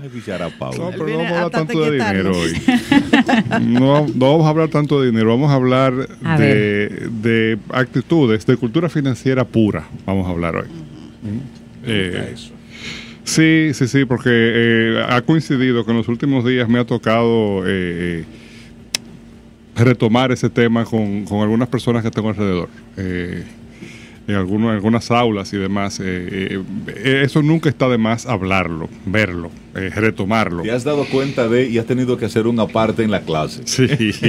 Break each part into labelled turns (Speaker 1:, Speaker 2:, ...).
Speaker 1: escuchar a Pablo.
Speaker 2: No, pero no vamos a hablar tanto de dinero hoy. No vamos a hablar tanto de dinero, vamos a hablar de actitudes, de cultura financiera pura. Vamos a hablar hoy.
Speaker 1: Eso.
Speaker 2: Sí, porque ha coincidido que en los últimos días me ha tocado retomar ese tema con algunas personas que tengo alrededor. En algunas aulas y demás. Eso nunca está de más hablarlo, verlo, retomarlo.
Speaker 1: Te has dado cuenta y has tenido que hacer una parte en la clase.
Speaker 2: Sí.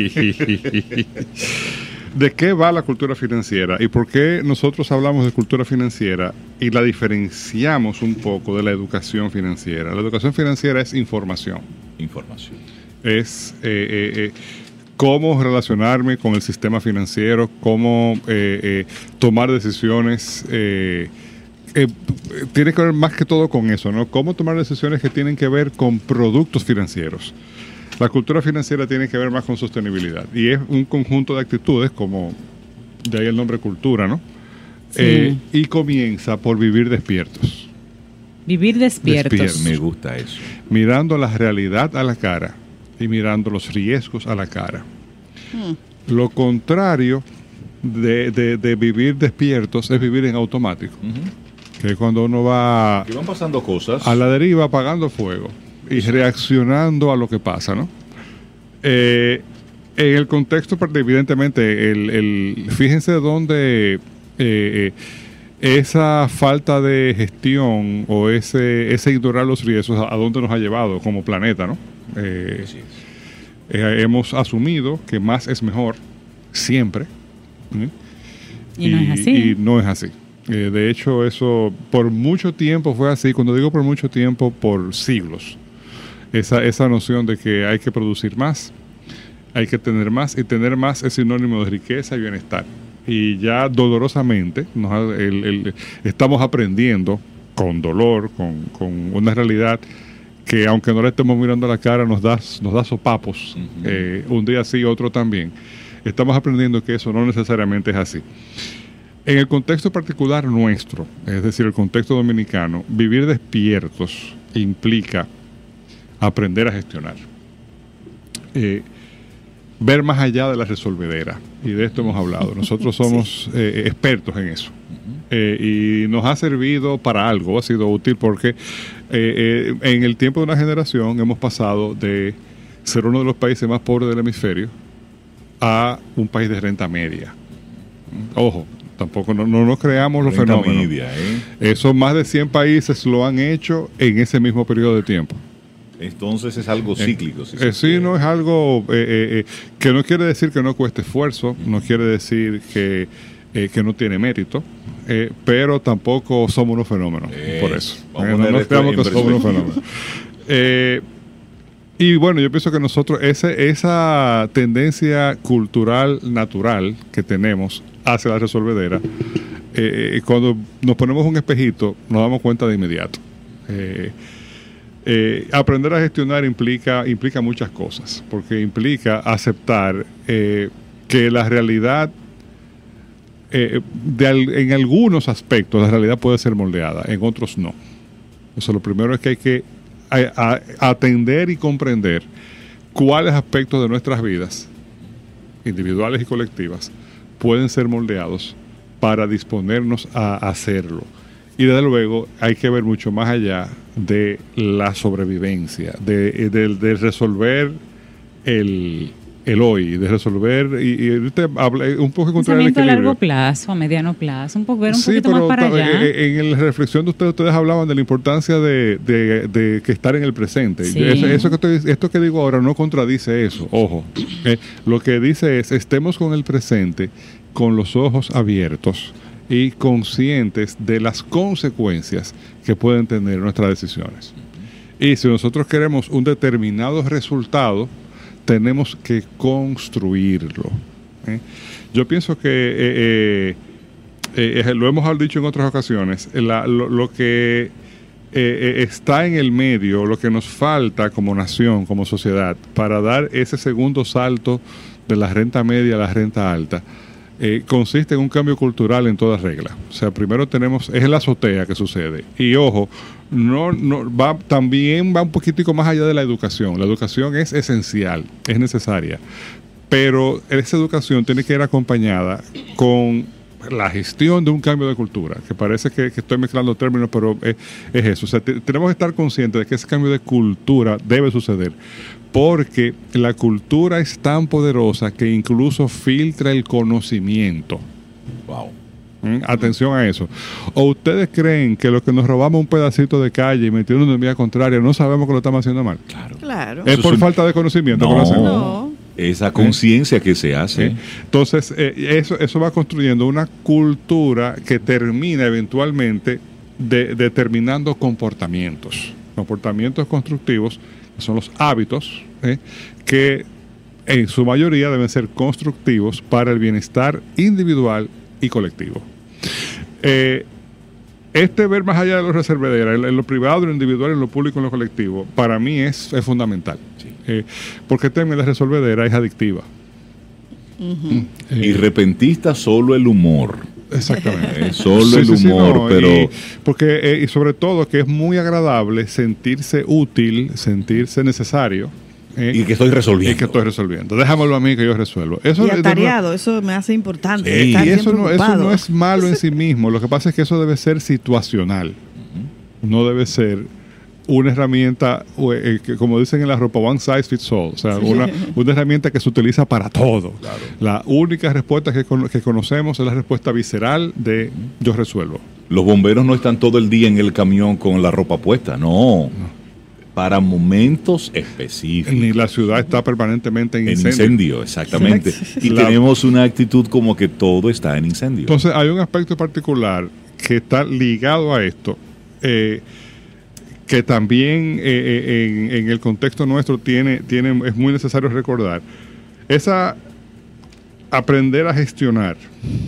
Speaker 2: ¿De qué va la cultura financiera? ¿Y por qué nosotros hablamos de cultura financiera y la diferenciamos un poco de la educación financiera? La educación financiera es información. Es cómo relacionarme con el sistema financiero, cómo tomar decisiones. Tiene que ver más que todo con eso, ¿no? Cómo tomar decisiones que tienen que ver con productos financieros. La cultura financiera tiene que ver más con sostenibilidad y es un conjunto de actitudes, como de ahí el nombre cultura, ¿no? Sí. Y comienza por vivir despiertos.
Speaker 3: Vivir despiertos.
Speaker 1: Me gusta eso.
Speaker 2: Mirando la realidad a la cara y mirando los riesgos a la cara. Lo contrario de vivir despiertos es vivir en automático. Que es cuando uno va...
Speaker 1: Que van pasando cosas.
Speaker 2: A la deriva, apagando fuego y reaccionando a lo que pasa, ¿no? En el contexto, evidentemente, fíjense dónde esa falta de gestión o ese ignorar los riesgos, a dónde nos ha llevado como planeta, ¿no? Hemos asumido que más es mejor siempre.
Speaker 3: Y no es así.
Speaker 2: Y no es así. De hecho, eso por mucho tiempo fue así. Cuando digo por mucho tiempo, por siglos. Esa noción de que hay que producir más, hay que tener más, y tener más es sinónimo de riqueza y bienestar. Y ya dolorosamente estamos aprendiendo con dolor, con una realidad que aunque no le estemos mirando a la cara nos da sopapos, un día sí, otro también. Estamos aprendiendo que eso no necesariamente es así. En el contexto particular nuestro, es decir, el contexto dominicano, vivir despiertos implica aprender a gestionar. Ver más allá de la resolvedera. Y de esto hemos hablado. Nosotros somos expertos en eso. Y nos ha servido para algo, ha sido útil porque en el tiempo de una generación hemos pasado de ser uno de los países más pobres del hemisferio a un país de renta media. Ojo, tampoco no nos creamos los fenómenos. Media, Eso más de 100 países lo han hecho en ese mismo periodo de tiempo.
Speaker 1: Entonces es algo cíclico.
Speaker 2: Sí, no es algo que no quiere decir que no cueste esfuerzo, no quiere decir que no tiene mérito, pero tampoco somos unos fenómenos, por eso. No nos creamos que somos unos fenómenos. Y bueno, yo pienso que nosotros, esa tendencia cultural natural que tenemos hacia la resolvedera, cuando nos ponemos un espejito, nos damos cuenta de inmediato. Aprender a gestionar implica muchas cosas, porque implica aceptar que la realidad, en algunos aspectos, la realidad puede ser moldeada, en otros no. Eso lo primero es que hay que atender y comprender cuáles aspectos de nuestras vidas, individuales y colectivas, pueden ser moldeados para disponernos a hacerlo. Y desde luego hay que ver mucho más allá de la sobrevivencia, de resolver el hoy, de resolver y usted habla un poco contra el equilibrio.
Speaker 3: A largo plazo, a mediano plazo, un poco ver un poquito más para allá.
Speaker 2: En la reflexión de ustedes hablaban de la importancia de que estar en el presente.
Speaker 3: Sí.
Speaker 2: Esto que digo ahora no contradice eso, ojo. Lo que dice es, estemos con el presente, con los ojos abiertos y conscientes de las consecuencias que pueden tener nuestras decisiones. Y si nosotros queremos un determinado resultado, tenemos que construirlo. Yo pienso que, lo hemos dicho en otras ocasiones, lo que está en el medio, lo que nos falta como nación, como sociedad, para dar ese segundo salto de la renta media a la renta alta, consiste en un cambio cultural en toda regla. O sea, primero es en la azotea que sucede. Y ojo, también va un poquitico más allá de la educación. La educación es esencial, es necesaria. Pero esa educación tiene que ir acompañada con la gestión de un cambio de cultura, que parece que estoy mezclando términos, pero es eso. O sea, tenemos que estar conscientes de que ese cambio de cultura debe suceder, porque la cultura es tan poderosa que incluso filtra el conocimiento.
Speaker 1: Wow.
Speaker 2: Atención a eso. ¿O ustedes creen que los que nos robamos un pedacito de calle y metiéndonos en vía contraria no sabemos que lo estamos haciendo mal?
Speaker 4: Claro.
Speaker 2: ¿Es por falta de conocimiento?
Speaker 1: No. Esa conciencia que se hace.
Speaker 2: Entonces, eso va construyendo una cultura que termina eventualmente determinando comportamientos constructivos, que son los hábitos, que en su mayoría deben ser constructivos para el bienestar individual y colectivo. Ver más allá de los reservederas, en lo privado, en lo individual, en lo público, en lo colectivo, para mí es fundamental. Sí. Porque el término de resolvedera es adictiva.
Speaker 1: Y repentista solo el humor.
Speaker 2: Exactamente.
Speaker 1: Solo el humor, pero...
Speaker 2: Y sobre todo que es muy agradable sentirse útil, sentirse necesario.
Speaker 1: Y que estoy resolviendo.
Speaker 2: Déjamelo a mí que yo resuelvo.
Speaker 4: Eso, y atareado, eso me hace importante.
Speaker 2: Y eso no es malo en sí mismo. Lo que pasa es que eso debe ser situacional. No debe ser una herramienta, que, como dicen en la ropa, one size fits all. O sea, una herramienta que se utiliza para todo. Claro. La única respuesta que conocemos es la respuesta visceral de yo resuelvo.
Speaker 1: Los bomberos no están todo el día en el camión con la ropa puesta. No. Para momentos específicos.
Speaker 2: Ni la ciudad está permanentemente en
Speaker 1: incendio. Exactamente. Y tenemos una actitud como que todo está en incendio.
Speaker 2: Entonces hay un aspecto particular que está ligado a esto, que también en el contexto nuestro es muy necesario recordar. Aprender a gestionar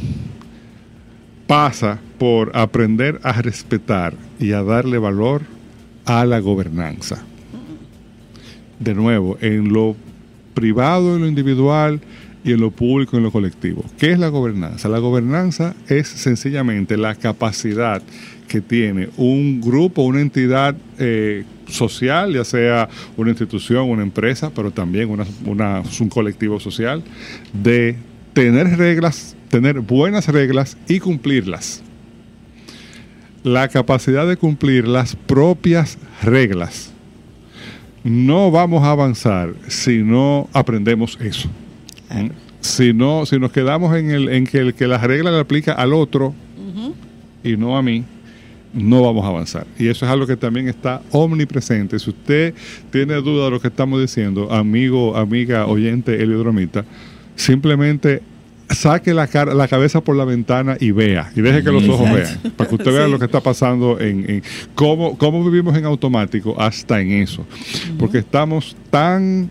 Speaker 2: pasa por aprender a respetar y a darle valor a la gobernanza. De nuevo, en lo privado, en lo individual y en lo público, en lo colectivo. ¿Qué es la gobernanza? La gobernanza es sencillamente la capacidad que tiene un grupo, una entidad social, ya sea una institución, una empresa, pero también un colectivo social, de tener reglas, tener buenas reglas y cumplirlas. La capacidad de cumplir las propias reglas. No vamos a avanzar si no aprendemos eso. Si nos quedamos en que el que las reglas le aplica al otro y no a mí, no vamos a avanzar. Y eso es algo que también está omnipresente. Si usted tiene duda de lo que estamos diciendo, amigo, amiga, oyente, heliodromita, simplemente saque la cabeza por la ventana y vea, y deje que los ojos vean, para que usted vea lo que está pasando en cómo vivimos en automático hasta en eso, porque estamos tan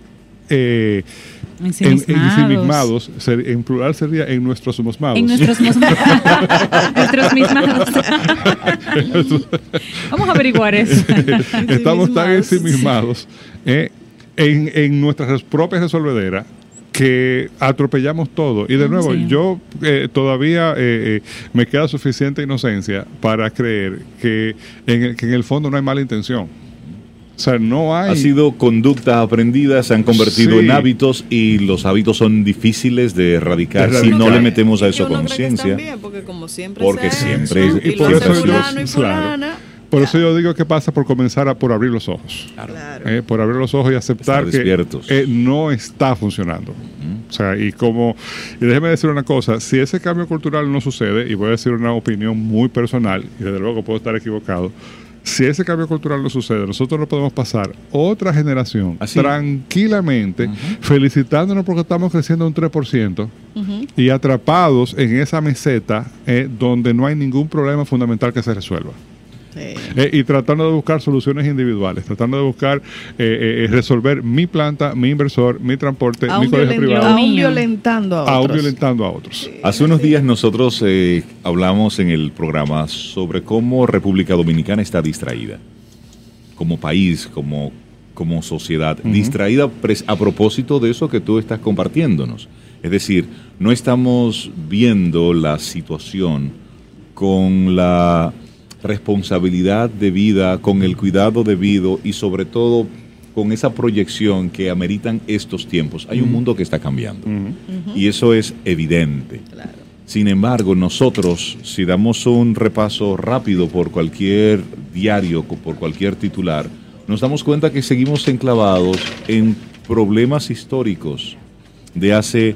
Speaker 2: ensimismados, en plural sería en nuestros mosmados.
Speaker 3: Nuestros mismados. Vamos a averiguar eso.
Speaker 2: Estamos tan ensimismados en nuestras propias resolvederas que atropellamos todo. Y de nuevo, yo todavía me queda suficiente inocencia para creer que en el fondo no hay mala intención. O sea, no hay...
Speaker 1: Ha sido conductas aprendidas, se han convertido en hábitos, y los hábitos son difíciles de erradicar si no le metemos a eso conciencia.
Speaker 4: Porque como siempre
Speaker 1: y
Speaker 2: por eso yo digo que pasa por comenzar por abrir los ojos. Claro. Por abrir los ojos y aceptar que no está funcionando. O sea, y déjeme decir una cosa, si ese cambio cultural no sucede, y voy a decir una opinión muy personal, y desde luego puedo estar equivocado, si ese cambio cultural no sucede, nosotros no podemos pasar otra generación tranquilamente felicitándonos porque estamos creciendo un 3% y atrapados en esa meseta donde no hay ningún problema fundamental que se resuelva. Y tratando de buscar soluciones individuales, tratando de buscar resolver mi planta, mi inversor, mi transporte, mi colegio privado.
Speaker 4: Aún violentando a otros.
Speaker 1: Sí. Hace unos días nosotros hablamos en el programa sobre cómo República Dominicana está distraída, como país, como sociedad, distraída a propósito de eso que tú estás compartiéndonos. Es decir, no estamos viendo la situación con la responsabilidad debida, con el cuidado debido y sobre todo con esa proyección que ameritan estos tiempos. Hay un mundo que está cambiando y eso es evidente.
Speaker 4: Claro.
Speaker 1: Sin embargo, nosotros, si damos un repaso rápido por cualquier diario, por cualquier titular, nos damos cuenta que seguimos enclavados en problemas históricos de hace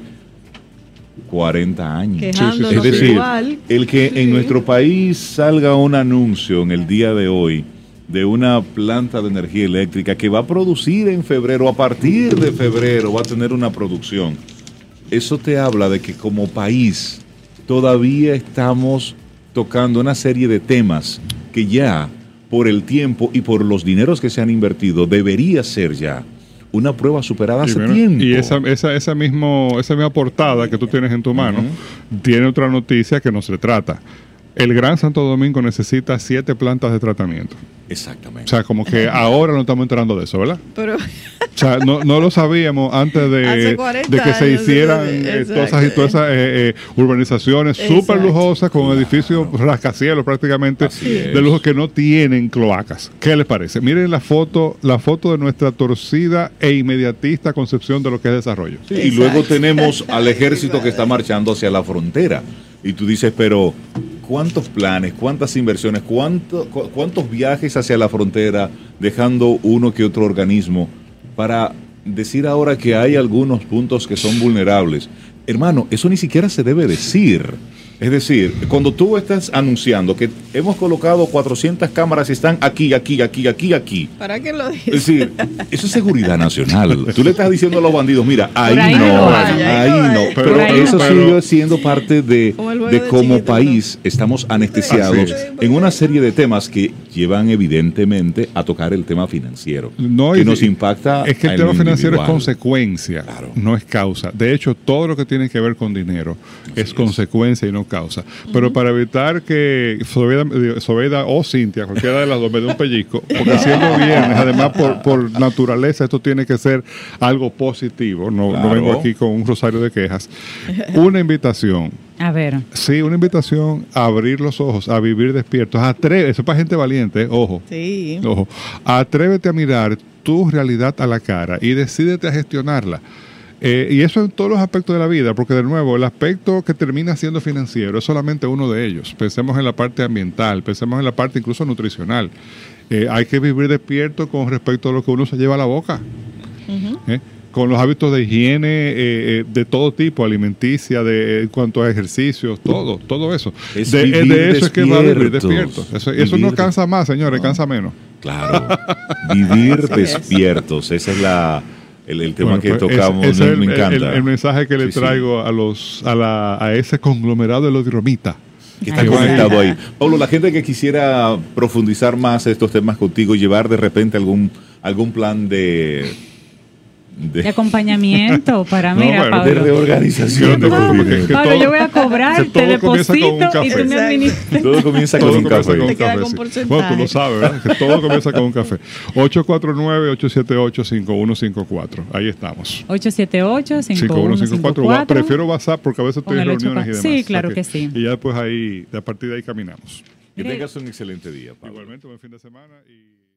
Speaker 1: 40 años. Es decir, el que en nuestro país salga un anuncio en el día de hoy de una planta de energía eléctrica que va a producir en febrero, a partir de febrero va a tener una producción. Eso te habla de que como país todavía estamos tocando una serie de temas que ya por el tiempo y por los dineros que se han invertido debería ser ya una prueba superada hace tiempo.
Speaker 2: Y esa misma portada que tú tienes en tu mano tiene otra noticia que nos retrata. El Gran Santo Domingo necesita 7 plantas de tratamiento.
Speaker 1: Exactamente.
Speaker 2: O sea, como que ahora no estamos enterando de eso, ¿verdad?
Speaker 4: Pero...
Speaker 2: O sea, no lo sabíamos antes de que se hicieran todas esas urbanizaciones súper lujosas con edificios rascacielos prácticamente de lujo que no tienen cloacas. ¿Qué les parece? Miren la foto de nuestra torcida e inmediatista concepción de lo que es desarrollo.
Speaker 1: Sí, y luego tenemos al ejército que está marchando hacia la frontera. Y tú dices, pero ¿cuántos planes, cuántas inversiones, cuántos viajes hacia la frontera dejando uno que otro organismo para decir ahora que hay algunos puntos que son vulnerables? Hermano, eso ni siquiera se debe decir. Es decir, cuando tú estás anunciando que hemos colocado 400 cámaras y están aquí.
Speaker 4: ¿Para qué lo dices?
Speaker 1: Es decir, eso es seguridad nacional. Tú le estás diciendo a los bandidos, mira, ahí no. Pero eso sigue siendo parte de como país estamos anestesiados en una serie de temas que llevan evidentemente a tocar el tema financiero, que nos impacta.
Speaker 2: Es que el tema financiero es consecuencia, no es causa. De hecho, todo lo que tiene que ver con dinero es consecuencia y no causa. Pero para evitar que Sobeida o Cintia, cualquiera de las dos, me dé un pellizco, porque haciendo bienes, además por naturaleza esto tiene que ser algo positivo. No vengo aquí con un rosario de quejas. Una invitación.
Speaker 3: A ver.
Speaker 2: Sí, una invitación a abrir los ojos, a vivir despiertos. Eso es para gente valiente, ojo.
Speaker 4: Sí.
Speaker 2: Ojo. Atrévete a mirar tu realidad a la cara y decídete a gestionarla. Y eso en todos los aspectos de la vida, porque de nuevo, el aspecto que termina siendo financiero es solamente uno de ellos. Pensemos en la parte ambiental, pensemos en la parte incluso nutricional. Hay que vivir despierto con respecto a lo que uno se lleva a la boca. Con los hábitos de higiene de todo tipo, alimenticia, en cuanto a ejercicios, todo eso. De eso es que va a vivir despierto. Eso no cansa más, señores, cansa menos.
Speaker 1: Claro, vivir despiertos, ese es el tema que tocamos, me encanta.
Speaker 2: El mensaje que le traigo a ese conglomerado de los dromitas.
Speaker 1: Que está conectado ahí. Pablo, la gente que quisiera profundizar más estos temas contigo, llevar de repente algún plan de
Speaker 3: acompañamiento para Pablo.
Speaker 1: De reorganización.
Speaker 3: Pablo, yo voy a cobrar, te deposito y tú me administras.
Speaker 1: Todo comienza con un café.
Speaker 2: Bueno, tú lo sabes, ¿verdad? Que todo comienza con un café. 849-878-5154. Ahí estamos.
Speaker 3: 878-5154.
Speaker 2: Prefiero WhatsApp porque a veces estoy en reuniones y demás.
Speaker 3: Sí, claro que sí.
Speaker 2: Y ya después a partir de ahí caminamos.
Speaker 1: Que tengas un excelente día, Pablo.
Speaker 2: Igualmente, buen fin de semana y...